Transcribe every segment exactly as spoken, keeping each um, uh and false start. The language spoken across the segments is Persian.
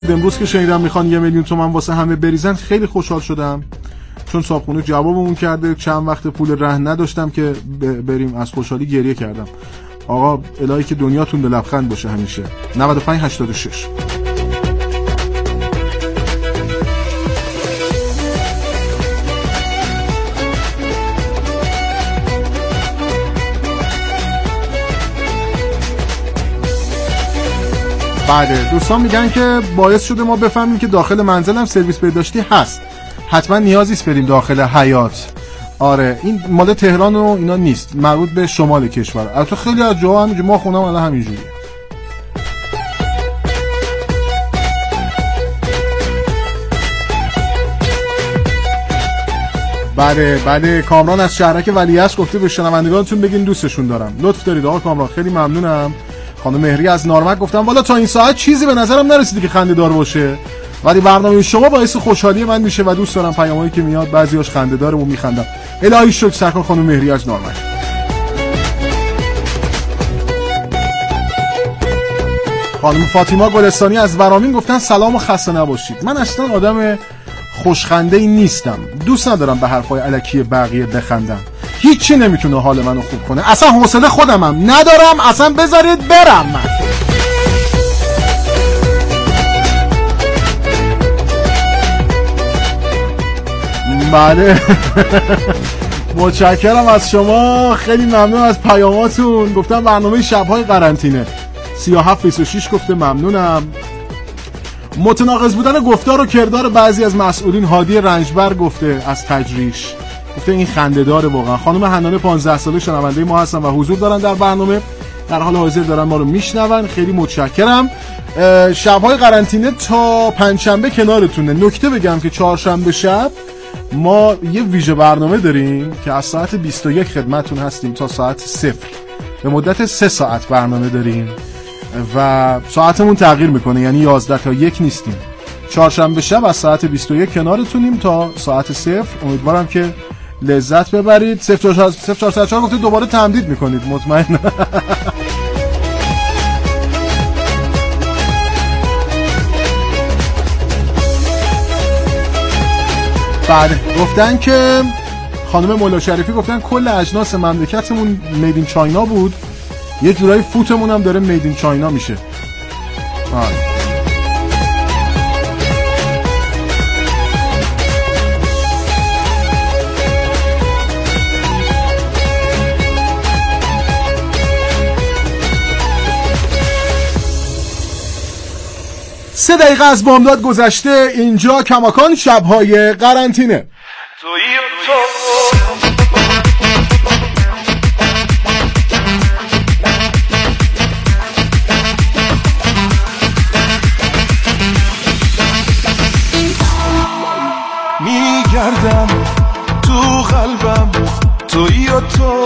امروز که شنیدم میخوان یه میلیون تومن واسه همه بریزن خیلی خوشحال شدم، چون صاحبخونه جوابمون کرده. چند وقت پول رهن نداشتم که بریم، از خوشحالی گریه کردم. آقا الهی که دنیاتون به لبخند باشه همیشه. نود و پنج هشتاد و شش. بله دوستان میگن که باعث شده ما بفهمیم که داخل منزلم سرویس بهداشتی هست، حتما نیازی است بریم داخل حیاط. آره این مال تهران و اینا نیست، مربوط به شمال کشور. البته خیلی از جاها همینجوری، ما خونم الان همینجوریه. بله بله کامران از شهرک ولیعصر گفته به شنوندگانتون بگین دوستشون دارم. لطف دارید آقا کامران، خیلی ممنونم. خانم مهری از نارمک گفتم والا تا این ساعت چیزی به نظرم نرسیده که خنده دار باشه، ولی برنامه شما باعث خوشحالی من میشه و دوست دارم پیامایی که میاد بعضیاش خنده داره و میخندم. الهی شکر سرکار خانم مهری از نارمک. خانم فاطیما گلستانی از ورامین گفتن سلام و خسته نباشید. من اصلا آدم خوشخنده‌ای نیستم، دوست ندارم به حرفای الکی بقیه بخندم، هیچی نمیتونه حال منو خوب کنه، اصلا حوصله خودمم ندارم، اصلا بذارید برم من. بله متشکرم از شما، خیلی ممنون از پیاماتون. گفتم برنامه شب‌های قرنطینه. سی و هفت بیست و شش گفته ممنونم. متناقض بودن گفتار و کردار بعضی از مسئولین هادی رنجبر گفته از تجریش، گفته این خنده داره واقعا. خانم حنانه پانزده ساله شنونده ما هستن و حضور دارن در برنامه، در حال حاضر دارن ما رو میشنون، خیلی متشکرم. شب‌های قرنطینه تا پنجشنبه کنارتونه. نکته بگم که چهارشنبه شب ما یه ویژه برنامه داریم که از ساعت بیست و یک خدمتتون هستیم تا ساعت صفر، به مدت سه ساعت برنامه داریم و ساعتمون تغییر میکنه، یعنی یازده تا یک نیستیم. چهارشنبه شب از ساعت بیست و یک کنارتونیم تا ساعت صفر. امیدوارم که لذت ببرید. صفر چهار چهار گفته دوباره تمدید میکنید، مطمئن. بله گفتن که خانم مولا شریفی گفتن کل اجناس مملکتمون میدین چاینا بود، یه جورایی فوتمون هم داره میدین چاینا میشه. آره سه دقیقه از بامداد گذشته، اینجا کماکان شب‌های قرنطینه. میگردم تو قلبم تویی و تو،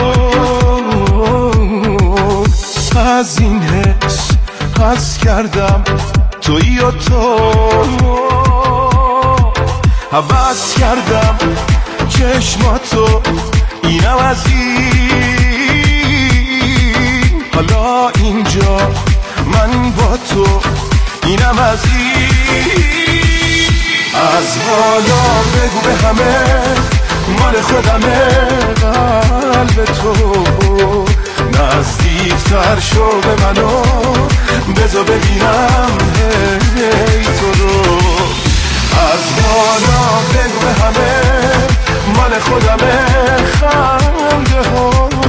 از این حس حس کردم تویی و تو، حوض کردم چشماتو اینم از این، حالا اینجا من با تو اینم از این. از بالا بگو به همه مال خودمه، قلب تو نزدیکتر شو به منو، بذار ببینم هی تو رو. از بالا بگو به همه مال خودمه، خنده ها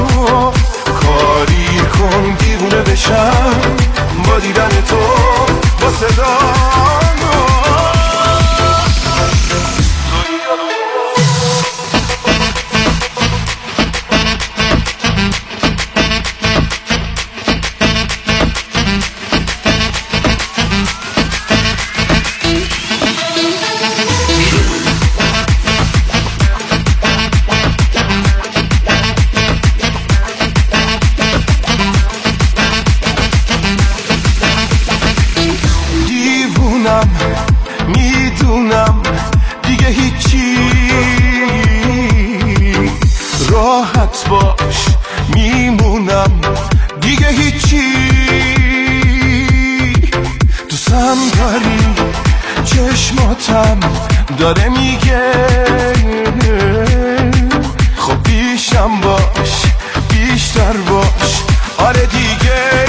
کاری کن دیوونه بشم با دیدن تو، با صدا میدونم دیگه هیچی، راحت باش میمونم دیگه هیچی، دوستم داری چشماتم داره میگه خب بیشم باش بیشتر باش آره دیگه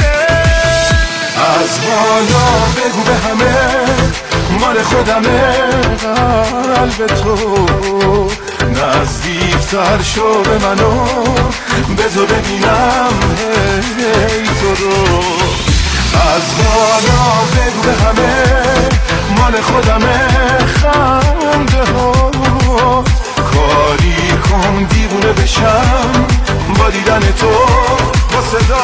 از بالا بگو به همه مال خودمه قلب تو نزدیکتر شو به منو بذار ببینم هی تو رو از بالا بگو به همه مال خودمه خنده ها کاری کن دیوونه بشم با دیدن تو با صدا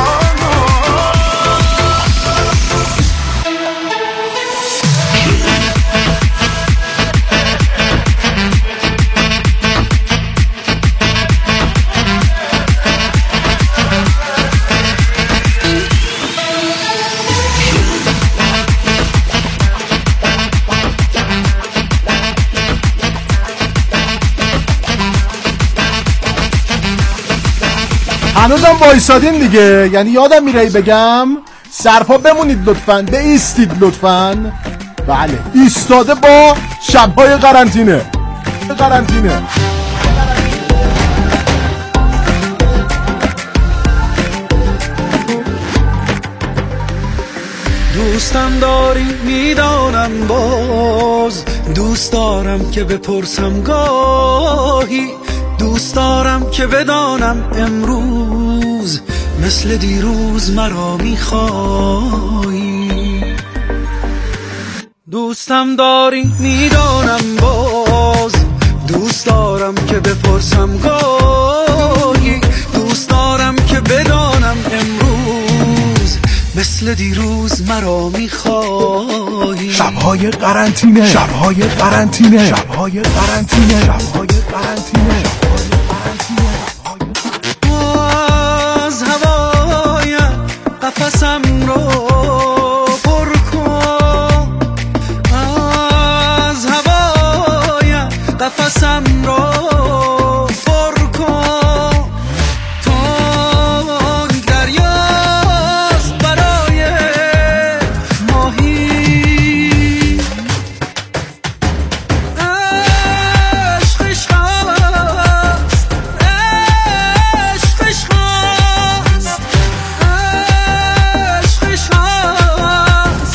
هنوزم وایسادین دیگه، یعنی یادم میره بگم سرپا بمونید لطفاً، بایستید لطفاً. بله ایستاده با شب‌های قرنطینه قرنطینه دوستم داری میدانم باز دوست دارم که بپرسم گاهی دوست دارم که بدانم امروز مثل دیروز مرا میخوایی دوستم داری میدانم باز دوست دارم که بپرسم گاهی دوست دارم که بدانم امروز مثل دیروز مرا میخوایی شب‌های قرنطینه شب‌های قرنطینه شب‌های قرنطینه شب‌های قرنطینه از هوای قفسم رو پر کن از هوای قفسم رو پر کن تنگ دریاست برای ماهی عشقش هست عشقش هست عشقش هست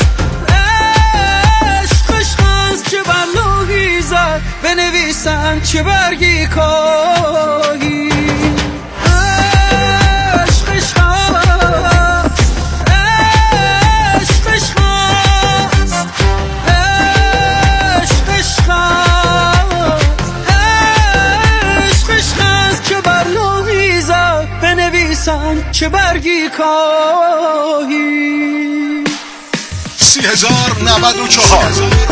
عشقش هست چه بر لوحی زد بنویسم چه برگی کاهی عشقش هست عشقش هست عشقش هست عشقش هست چه بر لوحی زد بنویسم چه برگی کاهی سی هزار نود و چهار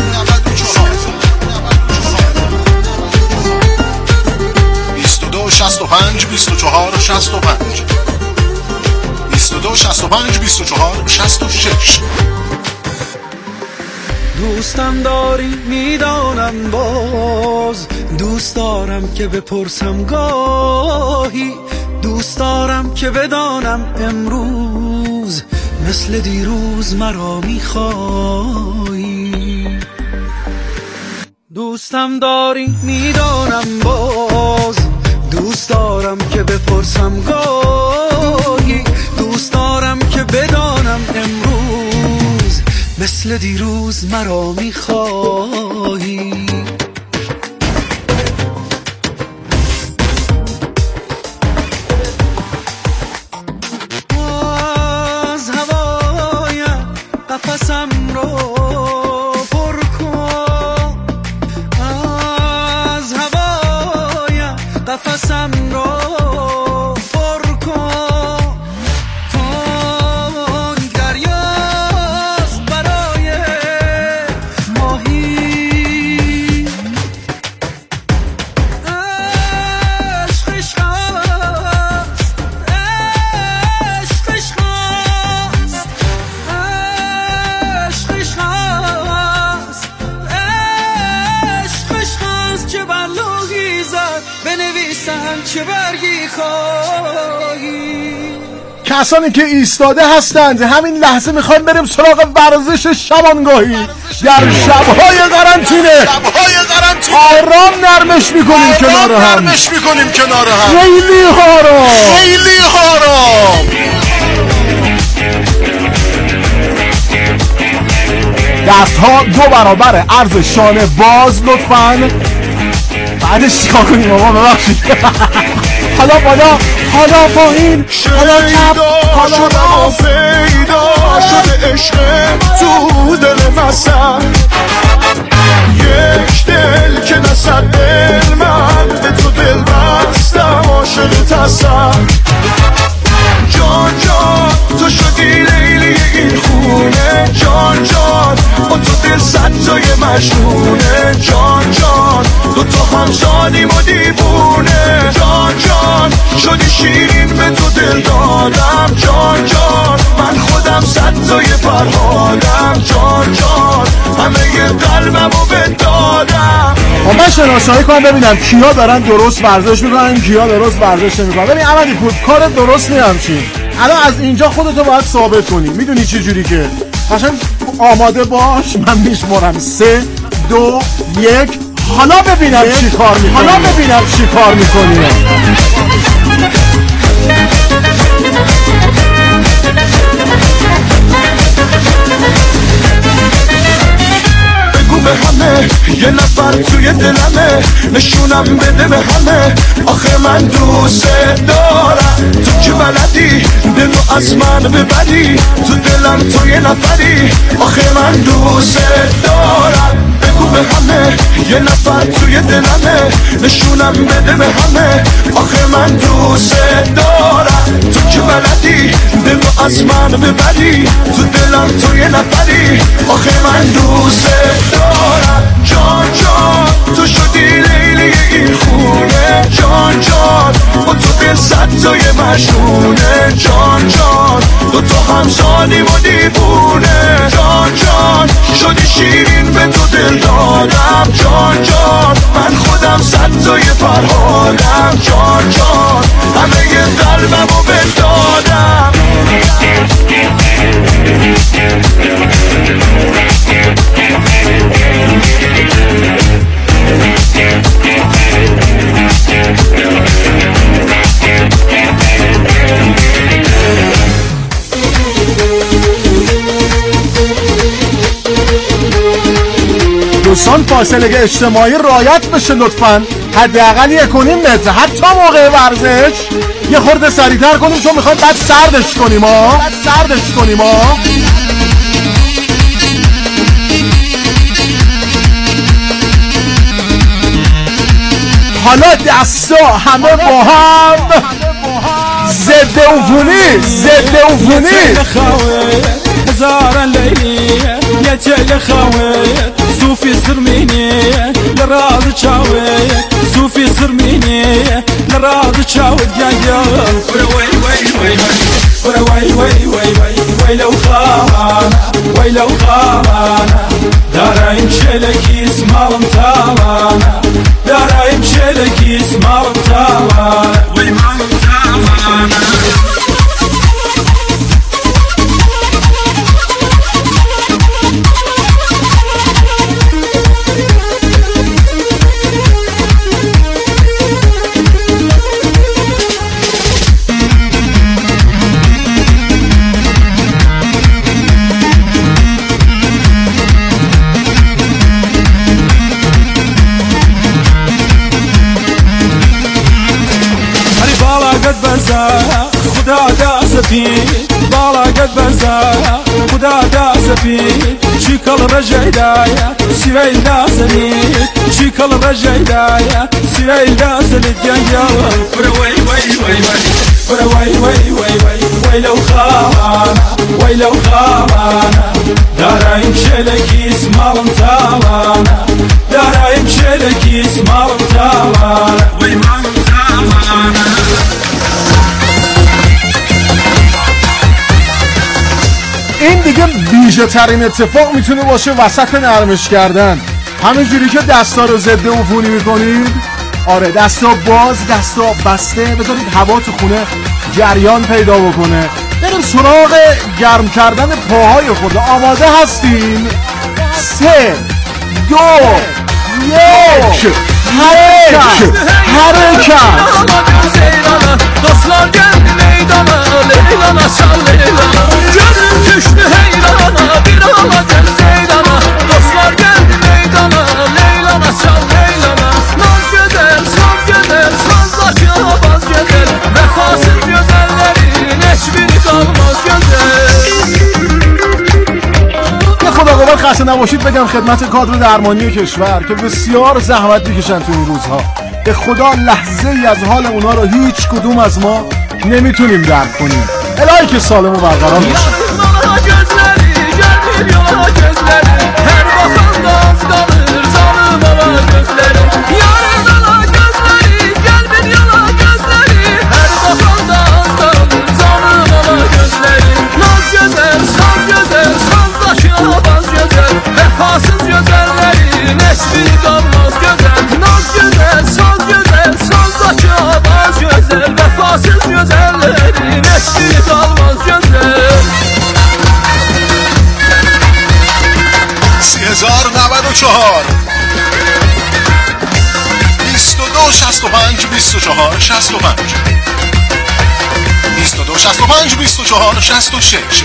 بیست و دو شصت و پنج بیست و چهار شصت و پنج بیست و دو شصت و پنج بیست و چهار شصت و شش دوستم داری میدانم باز دوست دارم که بپرسم گاهی دوست دارم که بدانم امروز مثل دیروز مرا میخوایی دوستم داری میدانم باز دوست دارم که بپرسم گاهی دوست دارم که بدانم امروز مثل دیروز مرا میخوایی از هوای قفسم رو پر کن از هوای قفسم رو پر کن تنگ دریاست برای ماهی عشقش هست عشقش هست عشقش هست عشقش هست چه بر لوحی زد بنویسم چه برگی خواهی کسانی که ایستاده هستند همین لحظه میخوایم بریم سراغ ورزش شبانگاهی در شب‌های قرنطینه آرام نرمش میکنیم کنار هم نرمش میکنیم کنار هم خیلی آرام خیلی آرام. دست ها دو برابر عرض شانه باز لطفاً. بعدش چیکار کنیم آقا ببخشید. حالا بالا حالا پایین حالا چپ حالا راست. پیدا شده عشق تو دل مسن، یک دل که نصد دل من به تو دل بستم عاشق تصن. جان جان تو شدی لیلی این خونه، جان جان با تو دل صد تای مجنونه. جان جان دو تا هم شانیم و دیوونه. جان جان شدی شیرین به تو دل دادم. جان جان من خودم صد تای فرهادم. جان جان همه قلبمو بدادم. من شناسایی کنم ببینم کیا دارن درست ورزش میکنن کیا درست ورزش نمیکنن. ببین احمدی پور کار درست نمی‌کنی. الان از اینجا خودتو باید ثابت کنی. میدونی چه جوری که قشنگ آماده باش. من میشمارم سه دو یک. حالا ببینم چی کار میکنی. حالا ببینم چی کار میکنی. بگو به همه یه نفر توی دلمه، نشونم بده به همه آخه من دوست دارم. تو که بلدی دلو از من ببری، تو دلم تو یه نفری آخه من دوست دارم. بگو به همه یه نفر توی دلمه، نشونم بده به همه آخه من دوست دارم. تو که بلدی دلو از من ببری، تو دلم تو یه نفری آخه من دوست دارم. جان جان تو شدی لیلی این خونه، جان جان با تو دل صد تای مجنونه. جان جان دو تا هم شانیم و دیوونه. جان جان شدی شیرین به تو دل دادم. جان جان من خودم صد تای فرهادم. جان جان همه قلبمو بدادم. دوستان فاصله اجتماعی رعایت بشه لطفاً. حداقل یک و نیم متر حتی موقع ورزش یه خورده سریعتر کنیم چون میخوایم بعد سردش کنیم ها بعد سردش کنیم ها حالا دستا همه با هم ضد عفونی ضد عفونی هزار ليلي يا تل خويت صوفي سرميني لراض تشاوي صوفي سرميني لراض تشاوي يا يا وي وي وي وي وي وي وي وي لو خانا وي لو خانا دارين شلكي اسمهم تاوانا دارين شلكي اسمهم تاوانا وي ما تاوانا. خدا داس فيه بالا قد بزايا خدا داس فيه شكل رجعدايا سويل داسني شكل رجعدايا سويل داسني يا وي وي وي وي وي وي وي وي لو خانا وي لو خانا دارين شلكي اسمهم تاوانا دارين شلكي اسمهم تاوانا وي ما تاوانا. این دیگه بیجه ترین اتفاق میتونه باشه وسط نرمش کردن. همینجوری که دستا رو ضد عفونی میکنید. آره دستا باز دستا بسته، بذارید هوا تو خونه جریان پیدا بکنه. بریم سراغ گرم کردن پاهای خود. آماده هستین؟ سه دو یک حرکت حرکت. Dostlar geldi meydana, Leylana çal Leylana. Gönlüm düştü heyrana, bir ala gel Leylana. Dostlar geldi meydana, Leylana çal Leylana. Naz güzel, saz güzel, sazdaki avaz güzel. Vefasız güzellerin hiçbiri kalmaz güzel. به خدا قربان خسته نباشید بگم خدمت کادر درمانی کشور که بسیار زحمت میکشن تو این روزها. به خدا لحظه ای از حال اونا رو هیچ کدوم از ما نمیتونیم درک کنیم. الهی که سالم و برقرار باشه. Vefasız gözəllərin eşbiri qalmaz gözəl. Naz gözəl, saz gözəl, sazdakı avaz gözəl. Vefasız gözəllərin eşbiri qalmaz gözəl. سی هزار و نود و چهار بیست و دو شصت و پنج بیست و چهار شصت و پنج بیست و دو شصت و پنج بیست و چهار شصت و شش.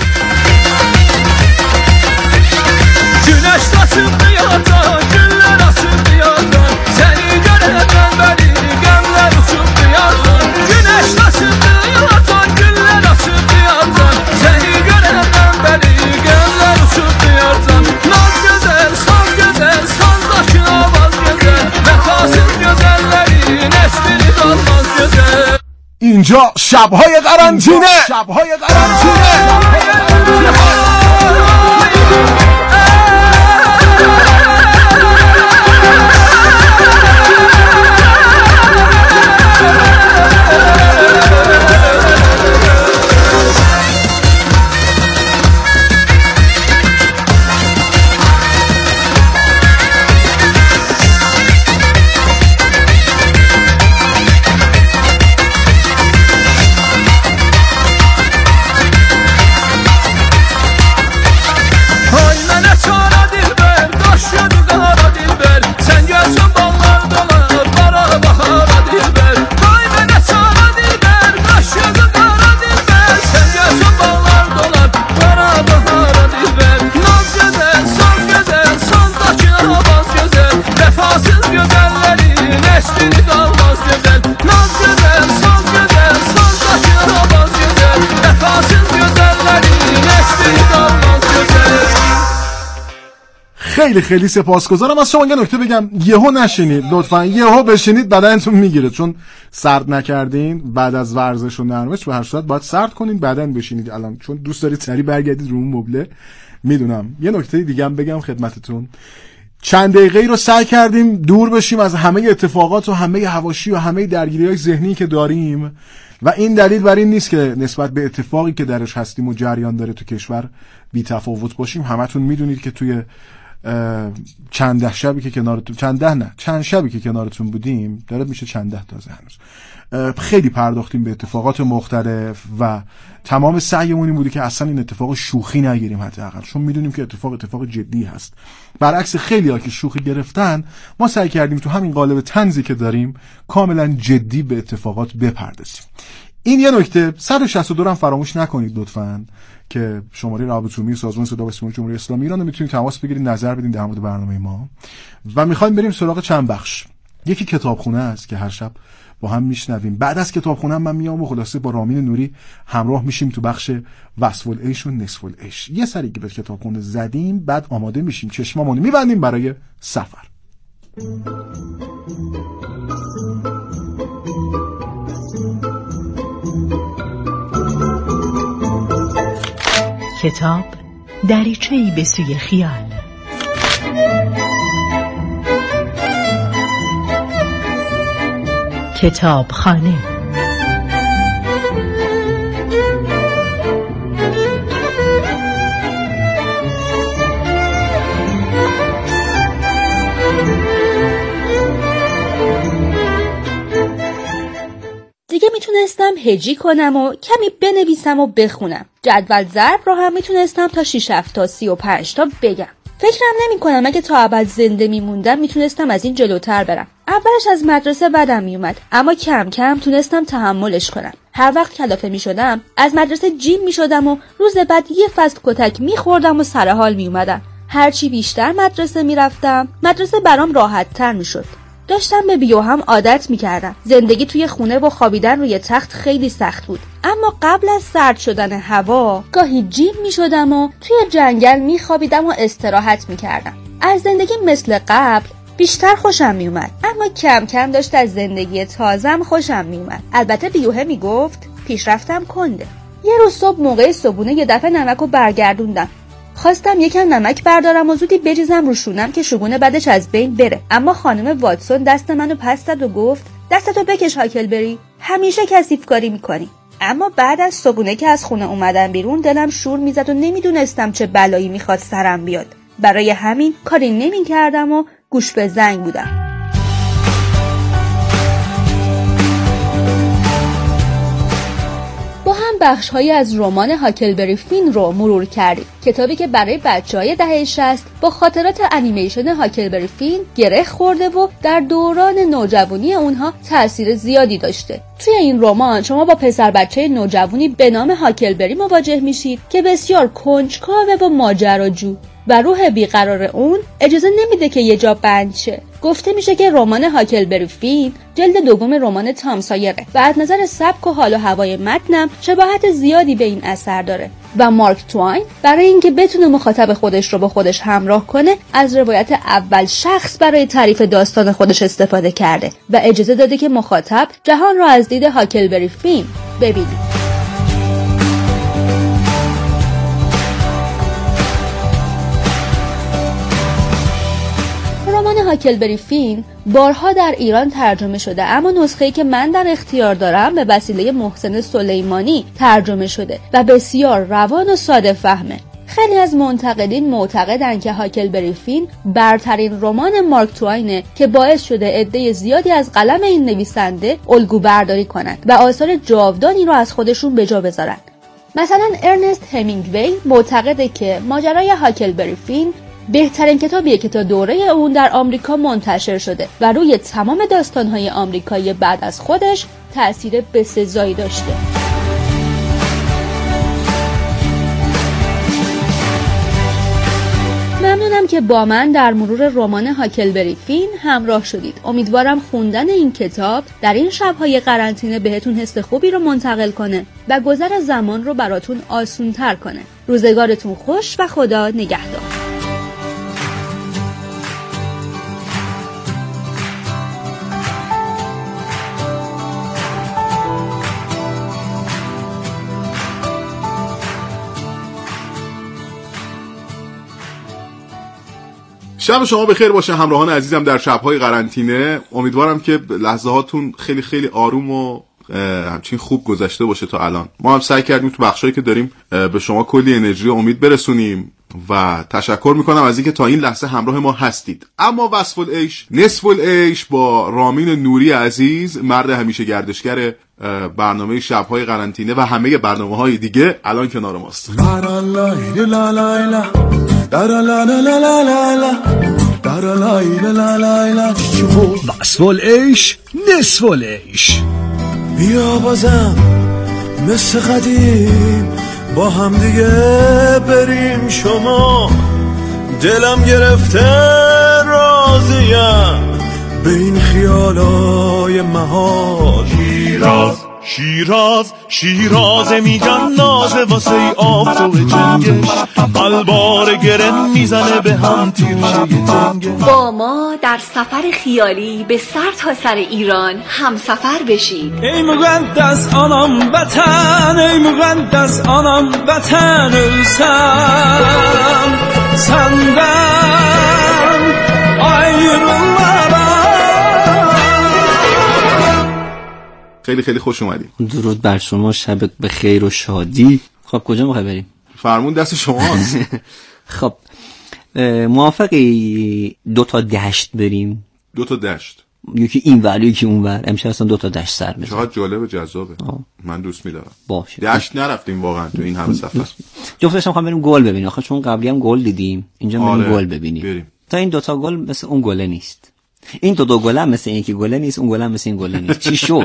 Güneş saçıldı yardan, güller açıldı yardan. Seni göremem beni, gemler uçuldu yardan. Güneş saçıldı yardan, güller açıldı yardan. Seni göremem beni, gemler uçuldu yardan. Naz güzel, saz güzel, sazdaki avaz güzel. Vefasız güzellerin hiçbiri kalmaz güzel. اینجا شبهای قرنطینه شبهای قرنطینه خیلی خیلی سپاسگزارم از شما. یه نکته بگم، یهو نشینید لطفا، یهو بشینید بدنتون میگیره، چون سرد نکردین بعد از ورزش و نرمش به هر صورت باید سرد کنین بعدن بشینید الان، چون دوست دارید سری برگردید رو اون مبله. میدونم. یه نکته دیگه هم بگم خدمتتون، چند دقیقه رو سعی کردیم دور بشیم از همه اتفاقات و همه حواشی و همه درگیری‌های ذهنی که داریم و این دلیل بر این نیست که نسبت به اتفاقی که درش هستیم و جریان داره تو کشور بی تفاوت باشیم. همتون میدونید که توی چند ده شبی که کنارتون چند ده نه چند شبی که کنارتون بودیم داره میشه چند ده تازه هنوز خیلی پرداختیم به اتفاقات مختلف و تمام سعیمون این بوده که اصلا این اتفاق شوخی نگیریم حداقل، چون میدونیم که اتفاق اتفاق جدی هست. برعکس خیلی‌ها که شوخی گرفتن، ما سعی کردیم تو همین قالب طنزی که داریم کاملا جدی به اتفاقات بپردازیم. این یه نکته. صد و شصت و دو هم فراموش نکنید لطفاً که شماره رابط عمومی سازمان صدا و سیمای جمهوری اسلامی ایران رو میتونید تماس بگیرید، نظر بدین در مورد برنامه ما. و میخوایم بریم سراغ چند بخش. یکی کتابخونه است که هر شب با هم میشنویم. بعد از کتابخونه من میام و خلاصه با رامین نوری همراه میشیم تو بخش وصف العیش و نصف العیش. یه سری که به کتابخونه زدیم، بعد آماده میشیم، چشمامون میبندیم برای سفر. کتاب دریچه‌ای به سوی خیال. کتابخانه. دیگه میتونستم هجی کنم و کمی بنویسم و بخونم. جدول ضرب رو هم میتونستم تا شش هفت تا سی و پنج تا بگم. فکرم نمی کنم اگه تا ابد زنده میموندم میتونستم از این جلوتر برم. اولش از مدرسه بدم میومد، اما کم کم تونستم تحملش کنم. هر وقت کلافه میشدم از مدرسه جیم میشدم و روز بعد یه فصل کتک میخوردم و سر حال میومدم. هرچی بیشتر مدرسه میرفتم مدرسه برام راحت تر میشد. داشتم به بیو هم عادت میکردم. زندگی توی خونه و خوابیدن روی تخت خیلی سخت بود، اما قبل از سرد شدن هوا گاهی جیم میشدم و توی جنگل میخوابیدم و استراحت میکردم. از زندگی مثل قبل بیشتر خوشم میومد، اما کم کم داشت از زندگی تازم خوشم میومد. البته بیوه میگفت پیشرفتم کنده. یه روز صبح موقع صبحونه یه دفعه نمکو برگردوندم. خواستم یکم نمک بردارم و زودی بریزم رو شونم که شگون بعدش از بین بره، اما خانم واتسون دست منو پس داد و گفت دستتو بکش هاکلبری، همیشه کثیف کاری میکنی. اما بعد از صبحونه که از خونه اومدم بیرون دلم شور میزد و نمیدونستم چه بلایی میخواد سرم بیاد. برای همین کاری نمیکردم و گوش به زنگ بودم. با هم بخش‌هایی از رمان هاکلبری فین رو مرور کردیم، کتابی که برای بچه‌های دهه شصت با خاطرات انیمیشن هاکلبری فین گره خورده و در دوران نوجوانی اونها تأثیر زیادی داشته. توی این رمان شما با پسر بچه نوجوانی به نام هاکلبری مواجه میشید که بسیار کنجکاوه و ماجراجو و روح بیقرار اون اجازه نمیده که یه جا بند شه. گفته میشه که رمان هاکلبری فین جلد دوم رمان تام سایره و از نظر سبک و حال و هوای متنم شباهت زیادی به این اثر داره و مارک توین برای اینکه بتونه مخاطب خودش رو با خودش همراه کنه از روایت اول شخص برای تعریف داستان خودش استفاده کرده و اجازه داده که مخاطب جهان رو از دید هاکلبری فین ببینه. رمان هاکلبری فین بارها در ایران ترجمه شده، اما نسخه‌ای که من در اختیار دارم به وسیله محسن سلیمانی ترجمه شده و بسیار روان و ساده فهمه. خیلی از منتقدین معتقدند که هاکلبری فین برترین رمان مارک توینه که باعث شده عده زیادی از قلم این نویسنده الگو برداری کنند و آثار جاودانی رو از خودشون به جا بذارن. مثلا ارنست همینگوی معتقده که ماجرای هاکلبری فین بهترین کتابیه که تا دوره اون در آمریکا منتشر شده و روی تمام داستان‌های آمریکایی بعد از خودش تأثیر بسزایی داشته. ممنونم که با من در مرور رمان هاکلبری فین همراه شدید. امیدوارم خوندن این کتاب در این شب‌های قرنطینه بهتون حس خوبی رو منتقل کنه و گذر زمان رو براتون آسون‌تر کنه. روزگارتون خوش و خدا نگهدار. شب شما بخیر باشه همراهان عزیزم در شب‌های قرنطینه. امیدوارم که لحظه هاتون خیلی خیلی آروم و همچین خوب گذشته باشه تا الان. ما هم سعی کردیم تو بخشایی که داریم به شما کلی انرژی و امید برسونیم و تشکر میکنم از اینکه تا این لحظه همراه ما هستید. اما وصف العیش نصف العیش با رامین نوری عزیز، مرد همیشه گردشگر برنامه شب‌های قرنطینه و همه برنامه‌های دیگه، الان کنار ماست. وصف العیش نصف العیش. بیا بازم مثل قدیم با هم دیگه بریم شما، دلم گرفته راضیم به این خیالای محال. شیراز شیراز شیراز میگن نازه واسه ای آفتاب جنگش، قلبار گرم میزنه به هم تیرشه تنگش. با ما در سفر خیالی به سر تا سر ایران هم سفر بشید. ای مقدس آنم وطن، ای مقدس آنم وطن، ölsem senden ayrılmam. خیلی خیلی خوش اومدید. درود بر شما، شب به خیر و شادی. خب کجا میخوای بریم؟ فرمون دست شماست. خب موافقی دو تا دشت بریم؟ دو تا دشت یکی این ور یکی اون ور. امشب اصلا دو تا دشت سر می‌زنم. چقدر جالب و جذابه. آه. من دوست می‌دارم. باشه. دشت نرفتیم واقعا تو این همه سفر. جفتش هم بریم گل ببینیم. آخه چون قبلی هم گل دیدیم، اینجا بریم آره. گل ببینیم. بریم. تا این دو تا گل مثل اون گله نیست. این دو تا گل هم مثل اینکه گله نیست، اون گل هم مثل این گله نیست. چی شد؟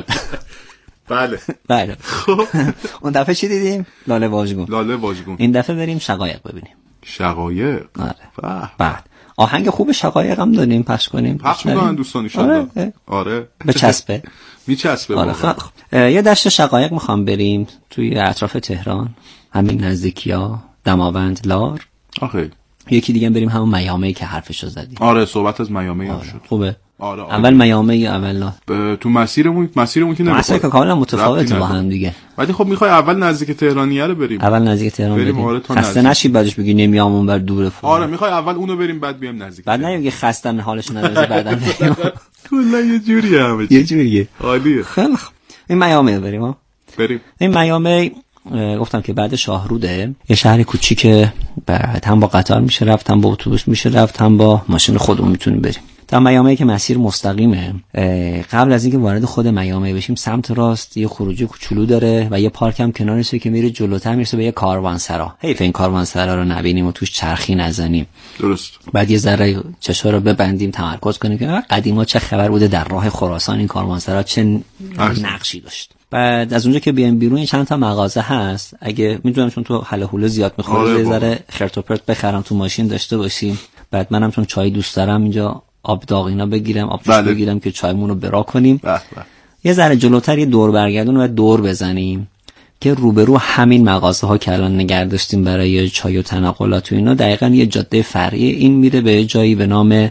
بله. بله. خب اون دفعه چی دیدیم؟ لاله واژگون. لاله واژگون. این دفعه بریم شقایق ببینیم. شقایق. آره. بعد آهنگ خوب شقایق هم داریم پخش کنیم. پخش می‌کنن دوستان ان شاءالله. آره. آره. به چسبه. میچسبه. آره. خب یه دشت شقایق می‌خوام بریم توی اطراف تهران، همین نزدیکی‌ها، دماوند، لار. آخه یکی دیگه بریم همون میامی که حرفشو زدیم. آره صحبت از میامی آره. شد. خوبه. آره, آره. اول میامی اول لار. تو مسیرمون مسیرمون که نمیخواد. مسیر که کاملا متفاوته با هم دیگه. ولی خب میخوای اول نزدیک تهرانیه رو بریم. اول نزدیک تهران بریم. آره خسته نشی بعدش بگی نمیام اون بر دوره فون. آره میخوای اول اونو بریم بعد بیام نزدیک. بعد نمیگی خستن حالش نداره بعداً بریم. کلا یه جوریه همه. یه جوریه. عالیه. خیلی خوب. این میامی بریم ها. بریم. این میامی گفتم که بعد شاهروده، یه شهر کوچیکه، بعد هم با قطار میشه رفت، هم با اتوبوس میشه رفت، هم با ماشین خودمون میتونیم بریم. تا میامی که مسیر مستقیمه، قبل از اینکه وارد خود میامی بشیم سمت راست یه خروجی کوچولو داره و یه پارک هم کنارشه که میره جلوتر میرسه به یه کاروانسرا. حیف این کاروانسرا رو نبینیم و توش چرخی نزنیم. درست. بعد بعد یه ذره چشا رو ببندیم تمرکز کنیم که قدیما چه خبر بوده در راه خراسان، این کاروانسرا چه نقشی داشت. بعد از اونجا که بیایم بیرون چند تا مغازه هست، اگه میدونم چون تو حل حوله زیاد میخوره آره یه ذره خرت و پرت بخرم تو ماشین داشته باشیم. بعد منم چون چای دوست دارم اینجا آب داغ اینا بگیرم، آب جوش بله. بگیرم که چایمون رو برا کنیم. بله بله. یه ذره جلوتر یه دور برگردون و دور بزنیم که روبرو همین مغازه ها که الان نگه داشتیم برای چای و تنقلات و اینا، دقیقاً یه جاده فرعی این میره به جایی به نام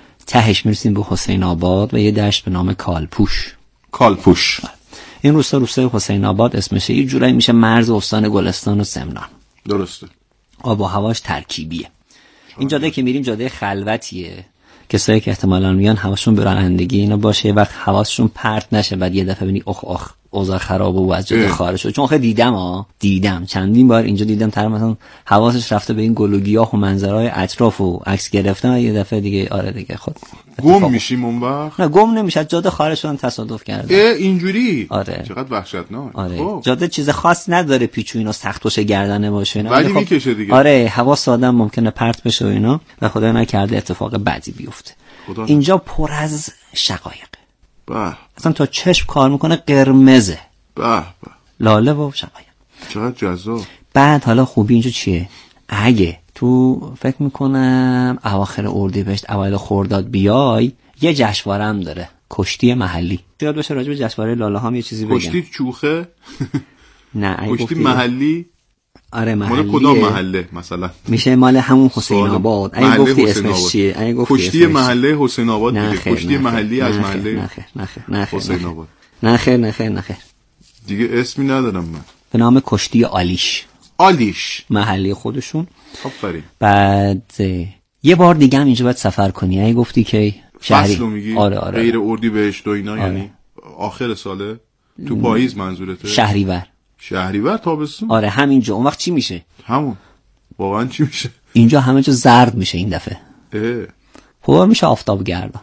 تهش میرسیم به حسین آباد و یه دشت به نام کالپوش. کالپوش. این روستا روستای حسین آباد اسمشه. یه جورایی میشه مرز استان گلستان و سمنان. درسته. آب و هواش ترکیبیه. این جاده که میریم جاده خلوتیه. کسایی که احتمالاً میان حواسشون به رانندگی اینا باشه، وقت حواسشون پرت نشه بعد یه دفعه ببینی اخ اخ اوضاع خرابه و از جاده خارج شد. چون آخه دیدم ها دیدم چندین بار اینجا دیدم طرف مثلا حواسش رفته به این گل و گیاه و منظرهای اطراف و عکس گرفتن و یه دفعه دیگه آره دیگه خود گم میشیم اون وقت. نه گم نمیشه، جاده خارج شدن تصادف کرده. اینجوری آره چقدر وحشتناک. آره. خب. جاده چیز خاص نداره، پیچو اینا سخت باشه گردنه باشه اینا ولی خب میکشه دیگه. آره حواس آدم ممکنه پرت بشه و اینا و خدای نکرده اتفاق بدی بیفته. خدا اینجا پر از شقایق. به اصلا تا چشم کار میکنه قرمزه. به به لاله و شقایق. چقدر جذاب. بعد حالا خوبی اینجا چیه؟ اگه تو فکر میکنم اواخر اردیبهشت اوایل خرداد بیای یه جشنواره هم داره، کشتی محلی. یاد باشه راجع به جشنواره لاله هم یه چیزی بگم. کشتی چوخه؟ نه کشتی محلی. آره محلیه. مال کدام محله مثلا؟ میشه مال همون حسین آباد. اگه گفتی اسمش چیه؟ اگه گفتی کشتی محله حسین آباد دیگه. کشتی محلی از محله نه خیر نه خیر نه خیر حسین آباد. نه خیر نه خیر نه خیر دیگه اسمی ندارم من. به نام کشتی آلیش. آلیش محلی خودشون. آفرین. بعد یه بار دیگه هم اینجا باید سفر کنی. اگه گفتی که شهری فصلو میگی؟ آره آره. غیر اردیبهشت و اینا آره. یعنی آخر ساله تو پاییز منظورته؟ شهریور. شهریور تابستون؟ آره همینجا. اون وقت چی میشه؟ همون. واقعا چی میشه؟ اینجا همه جا زرد میشه این دفعه. اه. پر میشه آفتاب گردان.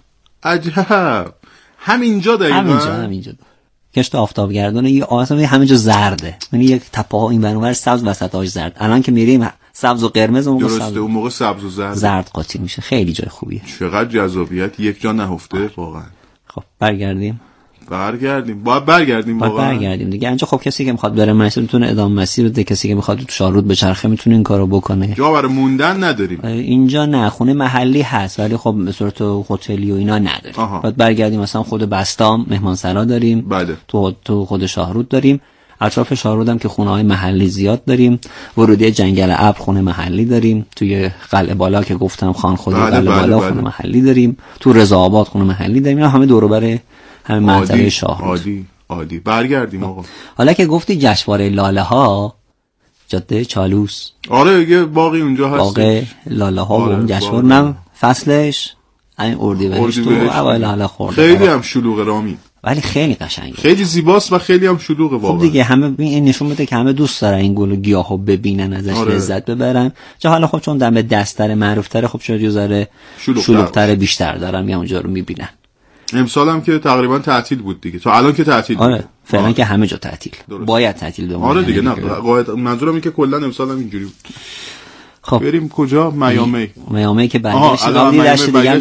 عجب. همینجا دقیقاً. همینجا همینجا. کشت آفتاب گردونه یه آسمون همینجا زرده. یعنی یک تپه ها این برابر سبز وسطاش زرد. الان که میریم سبز و قرمز اون موقع درسته سبز. اون موقع سبز و زرد. زرد قاطی میشه. خیلی جای خوبیه. چقدر جذابیت یک جا نهفته واقعا. خب برگردیم. برگردیم. باید برگردیم واقعا. باید برگردیم دیگه. اینجا خب کسی که میخواد بره مسیر میتونه ادامه مسیر بده، کسی که میخواد تو شاهرود بچرخه میتونه این کارو بکنه. جا برای موندن نداریم. اینجا نه، خونه محلی هست ولی خب به صورت هتلی و اینا نداریم. آها. باید برگردیم مثلا خود بستام مهمانسرا داریم. بله. تو تو خود شاهرود داریم. اطراف شاهرود هم که خونه‌های محلی زیاد داریم. ورودی جنگل ابر خونه محلی داریم. توی قلعه بالا که گفتم خان خودی بله قلعه بله بالا بله. خونه محلی داریم. تو رضا آباد خونه محلی داریم. اینا همه دور و بر همین منطقه شاهرود. عالی عالی. برگردیم آقا. حالا که گفتی جشنواره لاله ها، جاده چالوس. آره یه باقی اونجا هست. باقی لاله ها آره و اون جشنواره فصلش این اردیبهشت تو اوایل حالا خورده. خیلی هم شلوغ رامین. ولی خیلی قشنگه. خیلی زیباست و خیلی هم شلوغه واقعا. خب دیگه همه این نشون میده که همه دوست دارن این گل و گیاهو ببینن، ازش آره. لذت ببرن. چه حالا خب چون دم دستتر معروف‌تره خب شاید یه ذره شلوغ‌تر بیشتر دارن یا اونجا رو میبینن. امسال هم که تقریبا تعطیل بود دیگه، تا الان که تعطیل بود. آره فعلا که همه جا تعطیل، باید تعطیل بمونه. آره دیگه، نه قاعد منظورم اینه که کلا امسال هم اینجوری بود. خب بریم کجا؟ میامی. میامی که برگشت قبلی داشت دیگه